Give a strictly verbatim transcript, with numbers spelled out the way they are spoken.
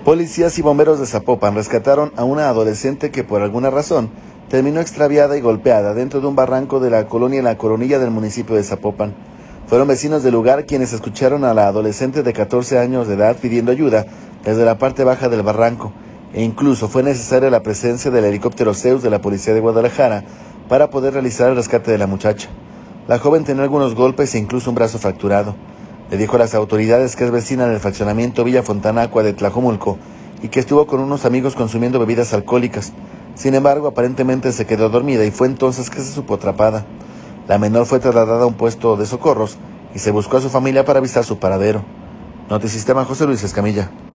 Policías y bomberos de Zapopan rescataron a una adolescente que por alguna razón terminó extraviada y golpeada dentro de un barranco de la colonia La Coronilla del municipio de Zapopan. Fueron vecinos del lugar quienes escucharon a la adolescente de catorce años de edad pidiendo ayuda desde la parte baja del barranco, e incluso fue necesaria la presencia del helicóptero Zeus de la Policía de Guadalajara para poder realizar el rescate de la muchacha. La joven tenía algunos golpes e incluso un brazo fracturado. Le dijo a las autoridades que es vecina del fraccionamiento Villa Fontana Aqua de Tlajomulco y que estuvo con unos amigos consumiendo bebidas alcohólicas. Sin embargo, aparentemente se quedó dormida y fue entonces que se supo atrapada. La menor fue trasladada a un puesto de socorros y se buscó a su familia para avisar su paradero. Notisistema, José Luis Escamilla.